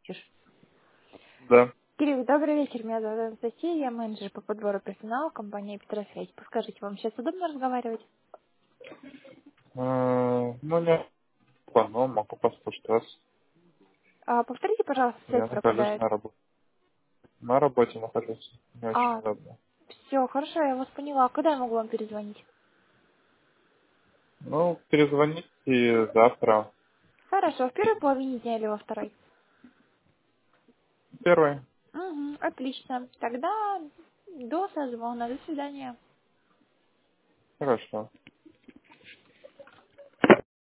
Ксюш. Да. Кирилл, добрый вечер. Меня зовут Анастасия, я менеджер по подбору персонала компании Петросвязь. Подскажите, вам сейчас удобно разговаривать? Ну, не особо, но могу послушать вас. Повторите, пожалуйста, связь Я нахожусь пропадает. на работе. На работе нахожусь. Не очень А, удобно. все, хорошо, я вас поняла. Когда я могу вам перезвонить? Ну, перезвоните завтра. Хорошо, в первой половине дня или во второй? Первый. Угу, отлично. Тогда до созвона. До свидания. Хорошо.